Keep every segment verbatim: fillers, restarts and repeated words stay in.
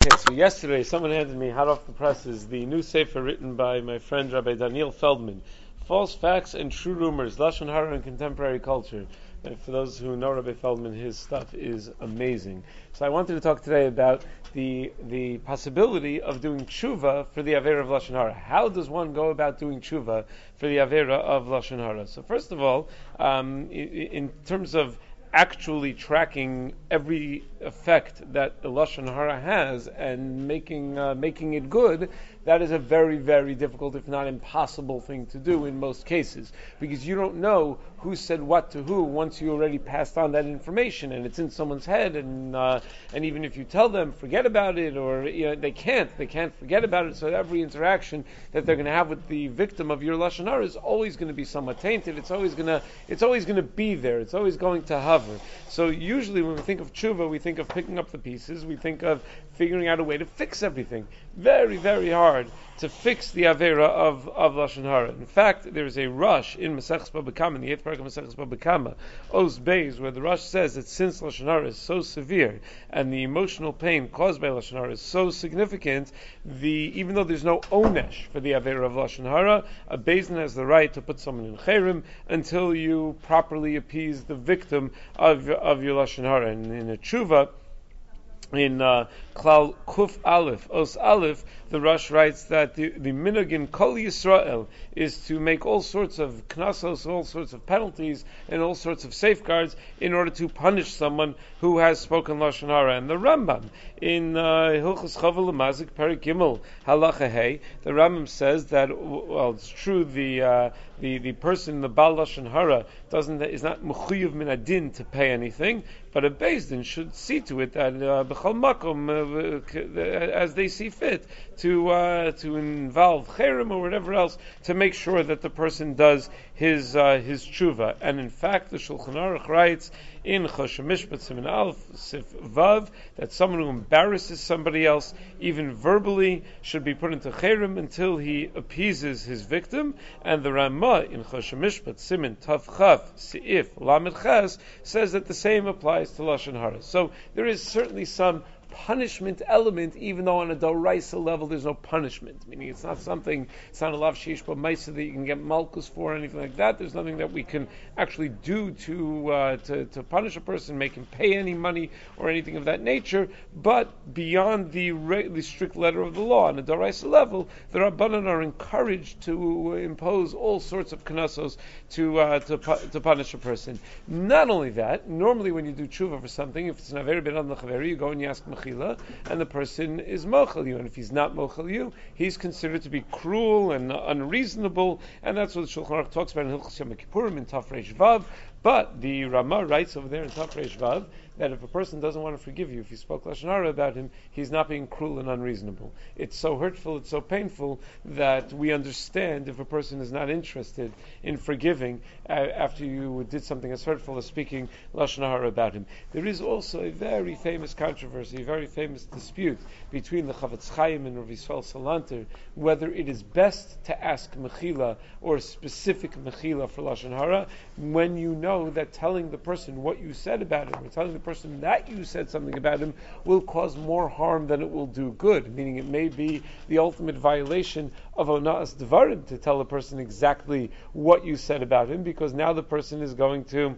Okay, so yesterday someone handed me hot off the presses the new sefer written by my friend Rabbi Daniel Feldman, False Facts and True Rumors, Lashon Hara in Contemporary Culture. And for those who know Rabbi Feldman, his stuff is amazing. So I wanted to talk today about the the possibility of doing tshuva for the Avera of Lashon Hara. How does one go about doing tshuva for the Avera of Lashon Hara? So first of all, um, in terms of actually tracking every effect that the Lashon Hara has and making uh, making it good, that is a very, very difficult, if not impossible thing to do in most cases, because you don't know who said what to who once you already passed on that information and it's in someone's head, and uh, and even if you tell them forget about it, or you know, they can't they can't forget about it. So every interaction that they're going to have with the victim of your Lashon Hara is always going to be somewhat tainted. It's always going to it's always going to be there. It's always going to hover. So usually when we think of tshuva, we think of picking up the pieces. We think of figuring out a way to fix everything. Very, very hard to fix the Avera of, of Lashon Hara. In fact, there is a rush in Maseches Baba Kama, in the eighth paragraph of Maseches Baba Kama, Os Beis, where the rush says that since Lashon Hara is so severe and the emotional pain caused by Lashon Hara is so significant, the even though there's no onesh for the Avera of Lashon Hara, a Beis Din has the right to put someone in Cherem until you properly appease the victim of, of your Lashon Hara. And in a tshuva, in uh, Klal Kuf Aleph, Os Aleph, the Rush writes that the, the minhagin Kol Yisrael is to make all sorts of knasos, all sorts of penalties, and all sorts of safeguards in order to punish someone who has spoken Lashon Hara. And the Rambam, in Hilchos Chavel Mazik Perik Gimel Halacha Hey, the Rambam says that, well, it's true, the uh, the the person, the Baal Lashon Hara, doesn't is not mechuyev min adin to pay anything, but a Beis Din should see to it that b'chol makom, uh, as they see fit, to uh, to involve cherem or whatever else to make sure that the person does his uh, his tshuva. And in fact, the Shulchan Aruch writes in Choshen Mishpat Siman Aleph Sif Vav that someone who embarrasses somebody else, even verbally, should be put into cherem until he appeases his victim. And the Ramah in Choshen Mishpat Siman Tav Chav Seif Lamed Ches says that the same applies to Lashon Hara. So there is certainly some punishment element, even though on a doraisa level there's no punishment. Meaning it's not something, it's not a lav sheish b'maisa that you can get malchus for or anything like that. There's nothing that we can actually do to uh, to, to punish a person, make him pay any money or anything of that nature. But beyond the, re- the strict letter of the law, on a doraisa level, the Rabbanan are encouraged to impose all sorts of knasos to uh, to pu- to punish a person. Not only that, normally when you do tshuva for something, if it's an aver ben ad l'chaveri, you go and you ask mechila, and the person is mochel you, and if he's not mochel you, he's considered to be cruel and unreasonable, and that's what the Shulchan Aruch talks about in Hilchos Yom Kippurim in Taf Reish Vav. But the Ramah writes over there in Taf Reish Vav that if a person doesn't want to forgive you, if you spoke Lashon Hara about him, he's not being cruel and unreasonable. It's so hurtful, it's so painful, that we understand if a person is not interested in forgiving uh, after you did something as hurtful as speaking Lashon Hara about him. There is also a very famous controversy, a very famous dispute between the Chavetz Chaim and Rav Yisrael Salanter, whether it is best to ask mechila or specific mechila for Lashon Hara when you know that telling the person what you said about him, or telling the person that you said something about him, will cause more harm than it will do good. Meaning it may be the ultimate violation of Onas Devarim to tell a person exactly what you said about him, because now the person is going to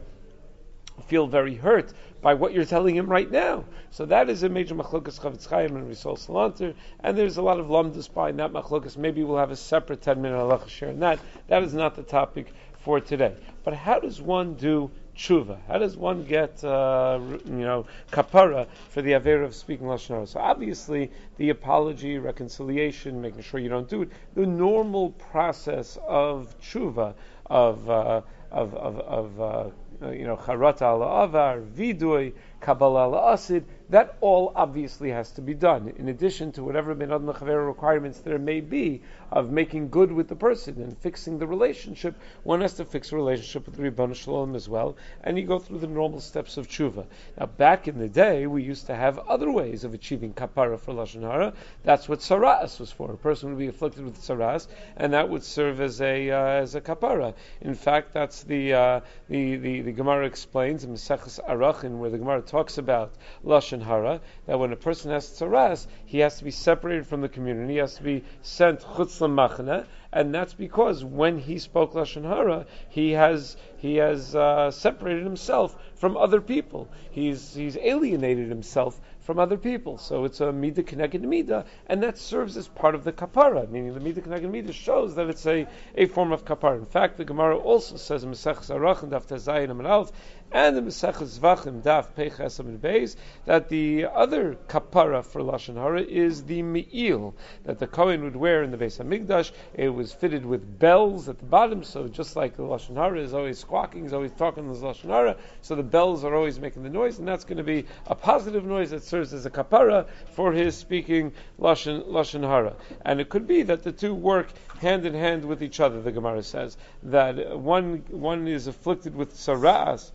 feel very hurt by what you're telling him right now. So that is a major machlokas Chavetz Chaim and Risol Salanter, and there's a lot of lamdas behind that machlokas. Maybe we'll have a separate ten minute halacha share on that. That is not the topic for today. But how does one do tshuva? How does one get, uh, you know, kapara for the avera of speaking Lashon Hara? So obviously, the apology, reconciliation, making sure you don't do it, the normal process of tshuva, of uh, of of, of uh, you know, charata ala avar, vidui, kabbalah ala asid, that all obviously has to be done. In addition to whatever ben ad l'chavera requirements there may be of making good with the person and fixing the relationship, one has to fix a relationship with the Ribbon Shalom as well, and you go through the normal steps of tshuva. Now, back in the day, we used to have other ways of achieving kapara for Lashon Hara. That's what saras was for. A person would be afflicted with saras, and that would serve as a uh, as a kapara. In fact, that's the uh, the, the the Gemara explains in Maseches Arachin, where the Gemara talks about lashon hara, that when a person has tzaras, he has to be separated from the community, he has to be sent chutz lamachna, and that's because when he spoke lashon hara, he has he has uh, separated himself from other people. He's he's alienated himself from other people. So it's a midah keneged midah, and that serves as part of the kapara. Meaning the midah keneged midah shows that it's a, a form of kapara. In fact, the Gemara also says in Maseches Arachim daf Tezayin Amud Aleph and the Maseches Zvachim daf Pei Ches Amud Beis that the other kapara for lashon hara is the me'il that the Kohen would wear in the Beis Hamikdash. It was fitted with bells at the bottom, so just like the lashon hara is always squawking, is always talking the lashon hara, so the bells are always making the noise, and that's going to be a positive noise that serves as a kapara for his speaking lashon lashon hara. And it could be that the two work hand in hand with each other. The Gemara says that one one is afflicted with saras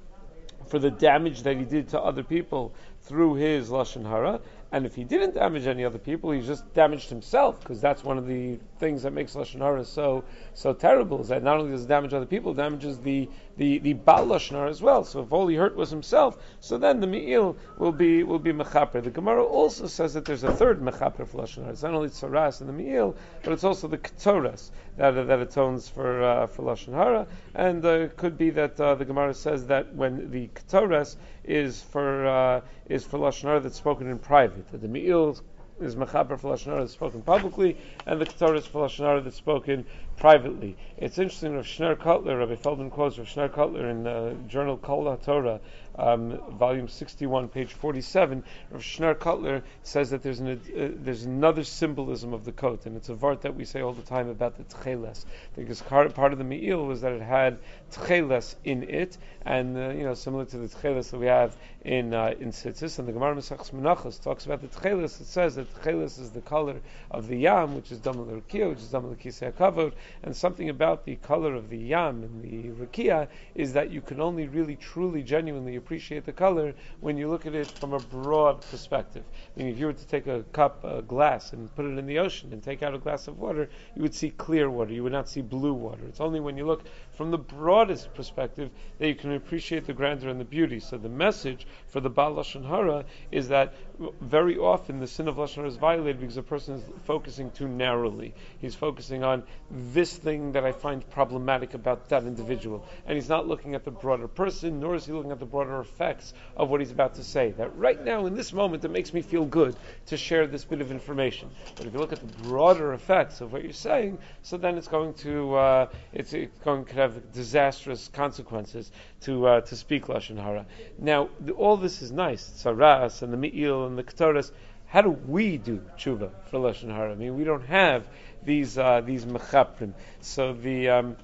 for the damage that he did to other people through his lashon hara, and if he didn't damage any other people, he just damaged himself, because that's one of the things that makes lashon hara so so terrible, is that not only does it damage other people, it damages the the the bal lashon hara as well. So if all he hurt was himself, so then the me'il will be will be mechaper. The Gemara also says that there's a third mechaper for lashon hara. It's not only tzaras and the me'il, but it's also the ketores that that atones for uh, for lashon hara. And uh, it could be that uh, the Gemara says that when the ketores is for uh, is for lashon hara that's spoken in private, that the me'il is mechaber for lashon hara that's spoken publicly, and the ketores for lashon hara that's spoken privately. It's interesting. Rav Shner Kotler, Rabbi Feldman quotes Rav Shner Kotler in uh, journal Kol HaTorah, um, volume sixty-one, page forty-seven. Rav Shner Kotler says that there's an, uh, there's another symbolism of the coat, and it's a vart that we say all the time about the tcheles. Because part of the me'il was that it had tcheles in it, and uh, you know, similar to the tcheles that we have in uh, in tzitzis. And the Gemara Maseches Menachos talks about the tcheles. It says that tcheles is the color of the yam, which is dam l'rukia, which is dam l'kisei hakavod. And something about the color of the yam and the rukia is that you can only really, truly, genuinely appreciate the color when you look at it from a broad perspective. I mean, if you were to take a cup, a glass, and put it in the ocean and take out a glass of water, you would see clear water. You would not see blue water. It's only when you look from the broadest perspective that you can appreciate the grandeur and the beauty. So the message for the Baal Lashon Hara is that very often the sin of Lashon Hara is violated because a person is focusing too narrowly. He's focusing on this thing that I find problematic about that individual. And he's not looking at the broader person, nor is he looking at the broader effects of what he's about to say. That right now, in this moment, it makes me feel good to share this bit of information. But if you look at the broader effects of what you're saying, so then it's going to uh, it's, it's going to have disastrous consequences to uh, to speak Lashon Hara. Now, the, all this is nice, tzaras and the me'il and the ketores. How do we do tshuva for Lashon Hara? I mean, we don't have these uh, these mechaprim. So the um,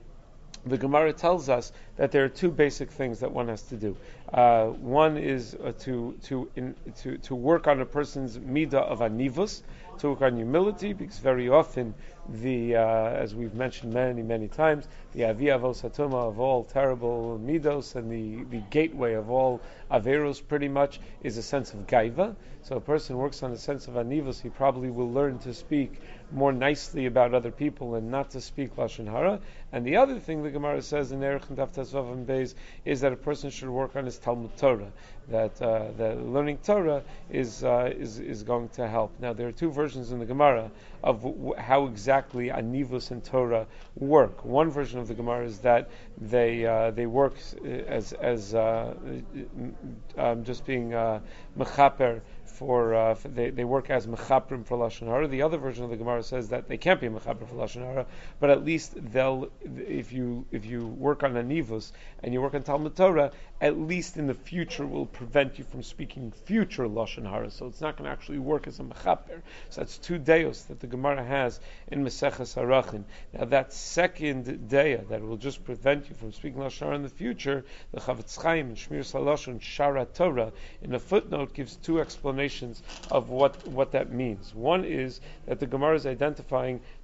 the Gemara tells us that there are two basic things that one has to do. Uh, one is uh, to to in, to to work on a person's midah of anivus, to work on humility, because very often the uh, as we've mentioned many many times, the avi avos hatuma of all terrible midos and the, the gateway of all averos pretty much is a sense of gaiva. So a person works on a sense of anivus, he probably will learn to speak more nicely about other people and not to speak lashon hara. And the other thing the Gemara says in Erech and Daf Tezvav and Beis is that a person should work on his Talmud Torah. That uh, that learning Torah is uh, is is going to help. Now there are two versions in the Gemara of w- how exactly anivus and Torah work. One version of the Gemara is that they uh, they work as as uh, um, just being uh, mechaper. For, uh, for they, they work as mechaprim for lashon hara. The other version of the Gemara says that they can't be mechaprim for lashon hara, but at least they'll, if you if you work on anivus and you work on Talmud Torah, at least in the future will prevent you from speaking future lashon hara. So it's not going to actually work as a mechaper. So that's two deos that the Gemara has in Maseches Arachim. Now that second deya that will just prevent you from speaking lashon hara in the future, the Chavetz Chaim and Shmir Salashon Shara Torah in a footnote gives two explanations of what, what that means. One is that the Gemara is identifying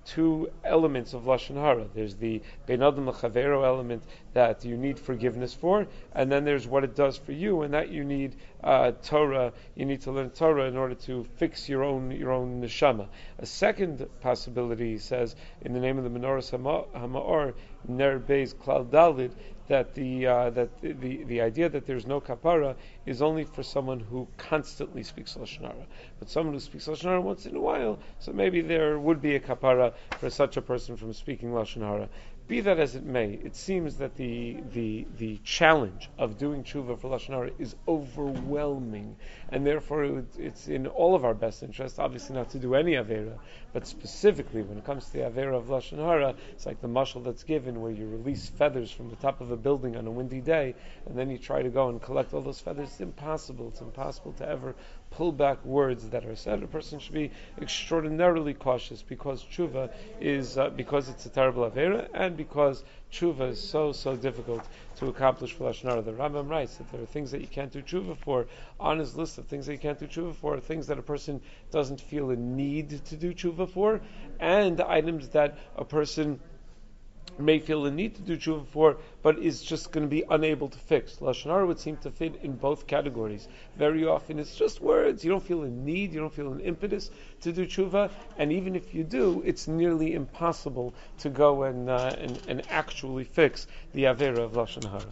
two elements of Lashon Hara. There's the Bein Adam L'Chavero element that you need forgiveness for, and then there's what it does for you, and that you need uh, Torah. You need to learn Torah in order to fix your own your own neshama. A second possibility, he says, in the name of the Menorah Hama'or, Ner Beis Klal Dalid, that the uh, that the, the the idea that there's no kapara is only for someone who constantly speaks Lashon Hara. But someone who speaks Lashon Hara once in a while, so maybe there would be a kapara for such a person from speaking Lashon Hara. Be that as it may, it seems that the the the challenge of doing tshuva for Lashon Hara is overwhelming, and therefore it would, it's in all of our best interest, obviously not to do any avera, but specifically when it comes to the avera of Lashon Hara, it's like the mashal that's given where you release feathers from the top of a building on a windy day, and then you try to go and collect all those feathers. It's impossible. It's impossible to ever pull back words that are said. A person should be extraordinarily cautious because tshuva is uh, because it's a terrible avera, and because tshuva is so so difficult to accomplish for Lashon Hara. The Rambam writes that there are things that you can't do tshuva for. On his list of things that you can't do tshuva for are things that a person doesn't feel a need to do tshuva for, and items that a person may feel a need to do tshuva for, but is just going to be unable to fix. Lashon Hara would seem to fit in both categories. Very often it's just words. You don't feel a need, you don't feel an impetus to do tshuva, and even if you do, it's nearly impossible to go and uh, and, and actually fix the avera of Lashon Hara.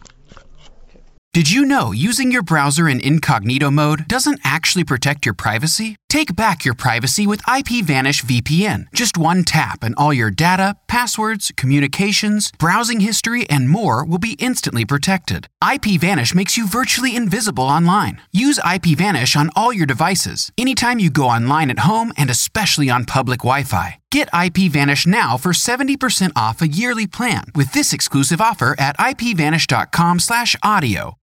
Did you know using your browser in incognito mode doesn't actually protect your privacy? Take back your privacy with IPVanish V P N. Just one tap and all your data, passwords, communications, browsing history, and more will be instantly protected. IPVanish makes you virtually invisible online. Use IPVanish on all your devices, anytime you go online at home and especially on public Wi-Fi. Get IPVanish now for seventy percent off a yearly plan with this exclusive offer at ipvanish.com slash audio.